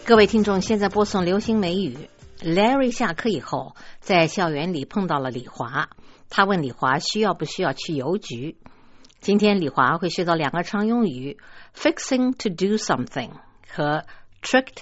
各位听众，现在播送流行美语。Larry 下课以后，在校园里碰到了李华，他问李华需要不需要去邮局。今天李华会学到两个常用语 fixing to do something 和 tricked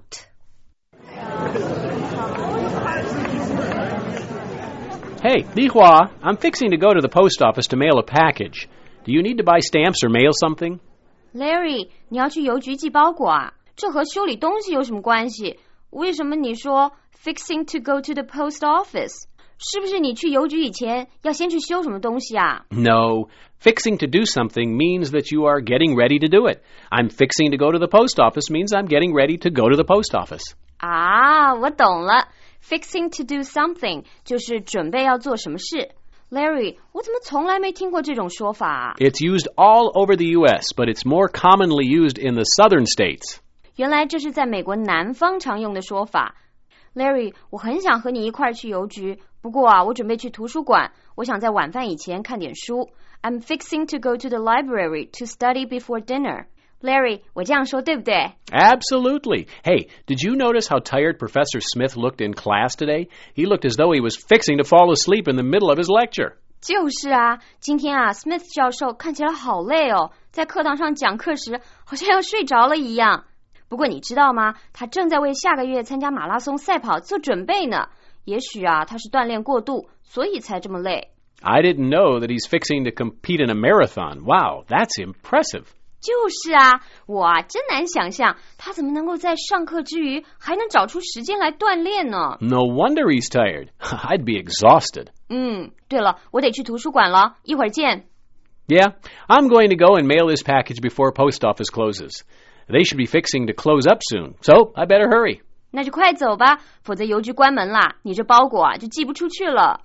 out。Hey, Li Hua, I'm fixing to go to the post office to mail a package. Do you need to buy stamps or mail something? Larry, 你要去邮局寄包裹啊？这和修理东西有什么关系？为什么你说 fixing to go to the post office？ 是不是你去邮局以前要先去修什么东西啊？ No, fixing to do something means that you are getting ready to do it. I'm fixing to go to the post office means I'm getting ready to go to the post office. 啊，我懂了。Fixing to do something 就是准备要做什么事。Larry, 我怎么从来没听过这种说法啊？ It's used all over the U.S., but it's more commonly used in the southern states. 原来这是在美国南方常用的说法。Larry, 我很想和你一块儿去邮局，不过啊，我准备去图书馆，我想在晚饭以前看点书。I'm fixing to go to the library to study before dinner.Larry, 我这样说对不对？ Absolutely. Hey, did you notice how tired Professor Smith looked in class today? He looked as though he was fixing to fall asleep in the middle of his lecture. 就是啊，今天啊 Smith 教授看起来好累哦，在课堂上讲课时好像要睡着了一样。不过你知道吗？他正在为下个月参加马拉松赛跑做准备呢。也许啊，他是锻炼过度，所以才这么累。 I didn't know that he's fixing to compete in a marathon. Wow, that's impressive. 就是啊，我啊真难想象他怎么能够在上课之余还能找出时间来锻炼呢？ No wonder he's tired. I'd be exhausted. 对了，我得去图书馆了，一会儿见。 Yeah, I'm going to go and mail this package before post office closes. They should be fixing to close up soon, so I better hurry. 那就快走吧，否则邮局关门啦，你这包裹啊就寄不出去了。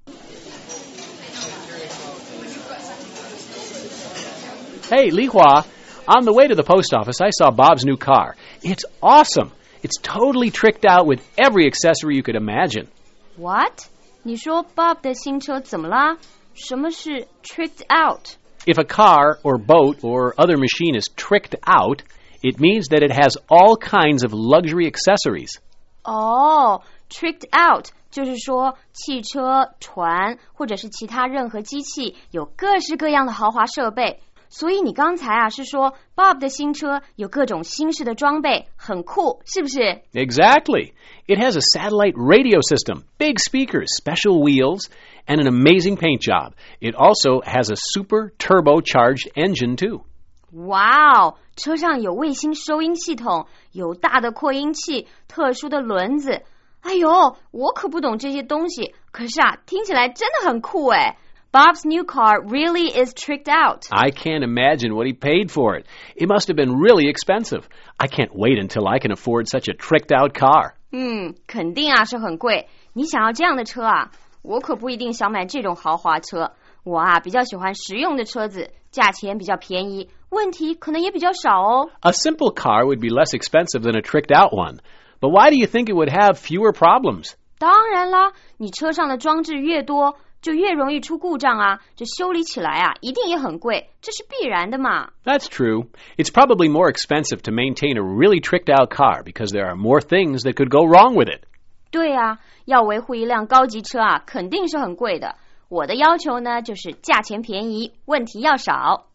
Hey, Li Hua, on the way to the post office, I saw Bob's new car. It's awesome. It's totally tricked out with every accessory you could imagine. What? 你说 Bob 的新车怎么啦？什么是 tricked out? If a car or boat or other machine is tricked out, it means that it has all kinds of luxury accessories. 哦， tricked out 就是说汽车、船或者是其他任何机器有各式各样的豪华设备。所以你刚才啊是说 Bob 的新车有各种新式的装备，很酷，是不是？ Exactly. It has a satellite radio system, big speakers, special wheels, and an amazing paint job. It also has a super turbocharged engine too. 哇哦，车上有卫星收音系统，有大的扩音器，特殊的轮子。哎呦，我可不懂这些东西，可是啊，听起来真的很酷诶。Bob's new car really is tricked out. I can't imagine what he paid for it. It must have been really expensive. I can't wait until I can afford such a tricked-out car. 肯定啊是很贵。你想要这样的车啊？我可不一定想买这种豪华车。我啊比较喜欢实用的车子，价钱比较便宜，问题可能也比较少哦。 A simple car would be less expensive than a tricked-out one. But why do you think it would have fewer problems? 当然啦，你车上的装置越多，就越容易出故障啊，这修理起来啊一定也很贵，这是必然的嘛。 That's true. It's probably more expensive to maintain a really tricked-out car because there are more things that could go wrong with it. 对啊，要维护一辆高级车啊，肯定是很贵的。我的要求呢，就是价钱便宜，问题要少。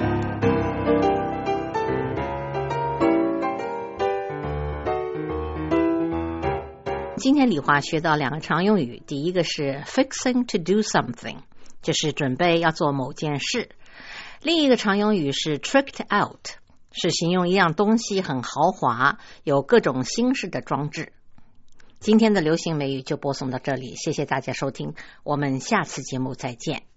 今天李华学到两个常用语，第一个是 fixing to do something， 就是准备要做某件事。另一个常用语是 tricked out， 是形容一样东西很豪华，有各种新式的装置。今天的流行美语就播送到这里，谢谢大家收听，我们下次节目再见。